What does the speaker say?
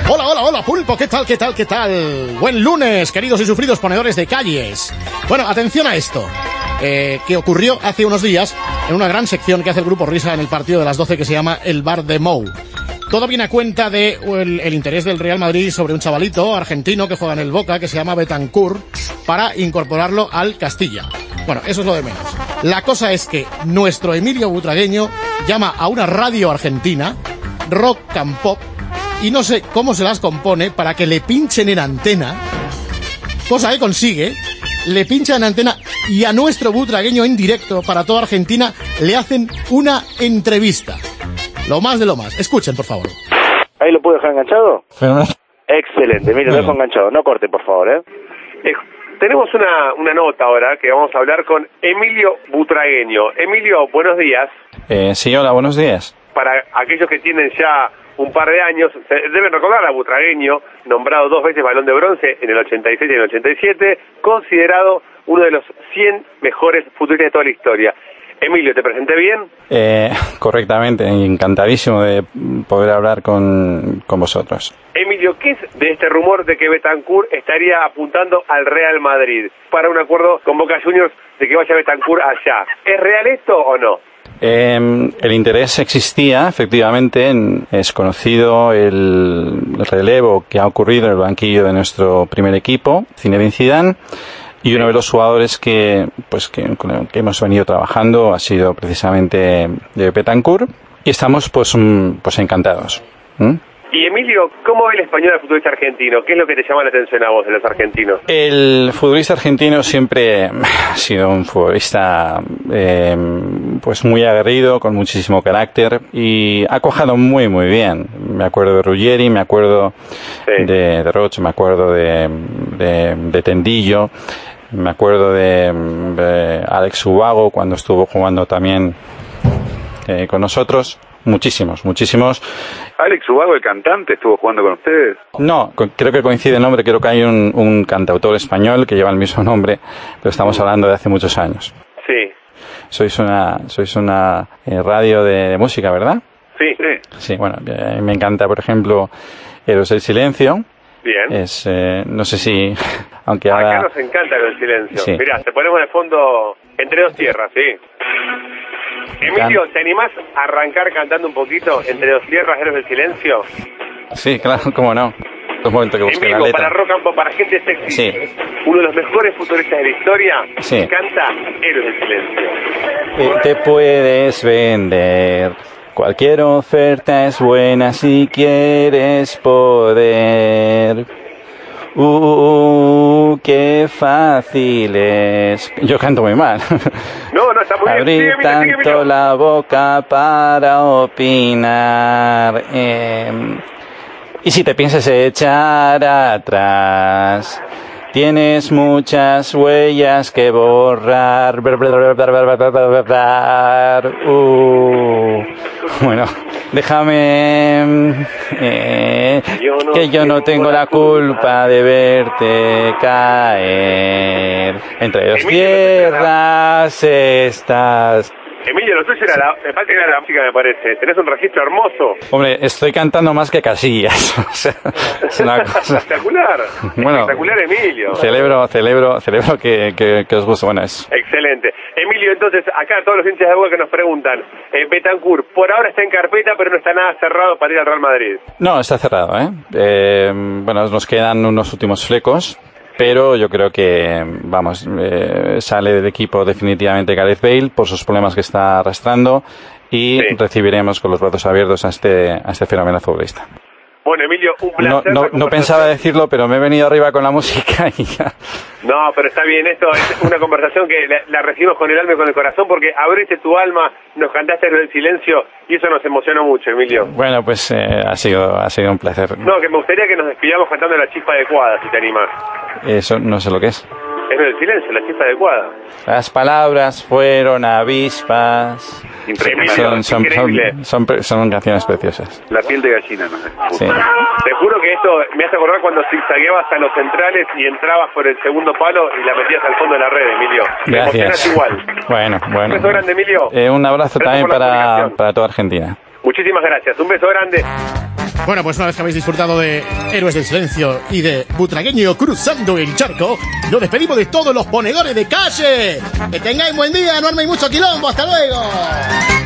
Hola, hola, hola, Pulpo, ¿qué tal, qué tal, qué tal? Buen lunes, queridos y sufridos ponedores de calles. Bueno, atención a esto, que ocurrió hace unos días en una gran sección que hace el Grupo Risa en el partido de las 12 que se llama El Bar de Mou. Todo viene a cuenta de el interés del Real Madrid sobre un chavalito argentino que juega en el Boca, que se llama Bentancur, para incorporarlo al Castilla. Bueno, eso es lo de menos. La cosa es que nuestro Emilio Butragueño llama a una radio argentina, Rock and Pop, y no sé cómo se las compone para que le pinchen en antena, cosa que consigue, le pinchan en antena y a nuestro butragueño en directo para toda Argentina le hacen una entrevista. Lo más de lo más. Escuchen, por favor. ¿Ahí lo puedo dejar enganchado? Excelente, mire, lo dejo enganchado. No corte, por favor, Tenemos una nota ahora que vamos a hablar con Emilio Butragueño. Emilio, buenos días. Sí, hola, buenos días. Para aquellos que tienen ya un par de años, deben recordar a Butragueño, nombrado 2 veces Balón de Bronce en el 86 y en el 87, considerado uno de los 100 mejores futbolistas de toda la historia. Emilio, ¿te presenté bien? Correctamente, encantadísimo de poder hablar con vosotros. Emilio, ¿qué es de este rumor de que Bentancur estaría apuntando al Real Madrid para un acuerdo con Boca Juniors de que vaya Bentancur allá? ¿Es real esto o no? El interés existía, efectivamente. Es conocido el relevo que ha ocurrido en el banquillo de nuestro primer equipo, Zinedine Zidane, y uno de los jugadores con el que hemos venido trabajando ha sido precisamente Bentancur, y estamos pues encantados. Y Emilio, ¿cómo ve el español al futbolista argentino? ¿Qué es lo que te llama la atención a vos de los argentinos? El futbolista argentino siempre ha sido un futbolista pues muy aguerrido, con muchísimo carácter, y ha cuajado muy muy bien. Me acuerdo de Ruggeri, me acuerdo de Roche, me acuerdo de Tendillo, me acuerdo de Alex Ubago cuando estuvo jugando también con nosotros. Muchísimos. Alex Ubago, el cantante, estuvo jugando con ustedes. No, creo que coincide el nombre. Creo que hay un cantautor español que lleva el mismo nombre, pero estamos hablando de hace muchos años. Sí. Sois una radio de música, ¿verdad? Sí. Sí, bueno, me encanta, por ejemplo, Héroes del Silencio. Bien. No sé si, aunque acá ahora... nos encanta el silencio. Sí. Mirá, te ponemos de fondo Entre dos tierras, ¿sí? Emilio, ¿te animás a arrancar cantando un poquito Entre dos tierras, Héroes del Silencio? Sí, claro, cómo no. Un momento que busque la letra. Para Rock and Pop, para gente sexy. Sí. Uno de los mejores futbolistas de la historia. Sí. Canta Héroes del Silencio. Te puedes vender. Cualquier oferta es buena si quieres poder. Qué fácil es. Yo canto muy mal. No, está muy bien. Abrir tanto la boca para opinar. Y si te piensas echar atrás, tienes muchas huellas que borrar. Bueno, déjame que yo no tengo la culpa de verte caer. Entre dos tierras estás. Emilio, lo tuyo me falta que era la música, me parece. Tenés un registro hermoso. Hombre, estoy cantando más que Casillas. O sea, es una cosa... Espectacular. Bueno, espectacular, Emilio. Celebro que os guste. Bueno, es... Excelente. Emilio, entonces, acá todos los hinchas de Boca que nos preguntan, Bentancur, por ahora está en carpeta, pero no está nada cerrado para ir al Real Madrid. No, está cerrado, bueno, nos quedan unos últimos flecos, pero yo creo que, sale del equipo definitivamente Gareth Bale por sus problemas que está arrastrando, y recibiremos con los brazos abiertos a este fenómeno futbolista. Bueno, Emilio, un placer. No pensaba decirlo, pero me he venido arriba con la música y ya. No, pero está bien, esto es una conversación que la recibimos con el alma y con el corazón, porque abriste tu alma, nos cantaste el silencio, y eso nos emocionó mucho, Emilio. Bueno, pues ha sido un placer. No, que me gustaría que nos despidamos cantando La Chispa Adecuada, si te animas. Eso no sé lo que es. Es el silencio, La Chispa Adecuada. Las palabras fueron avispas. Increíble. Son canciones preciosas. La piel de gallina, no sé. Sí. Te juro que esto me hace acordar cuando zigzagueabas a los centrales y entrabas por el segundo palo y la metías al fondo de la red, Emilio. Me emocionas igual. Bueno. Un beso grande, Emilio. Un abrazo también para toda Argentina. Muchísimas gracias. Un beso grande. Bueno, pues una vez que habéis disfrutado de Héroes del Silencio y de Butragueño cruzando el charco, nos despedimos de todos los ponedores de calle. Que tengáis buen día, no arméis mucho quilombo. ¡Hasta luego!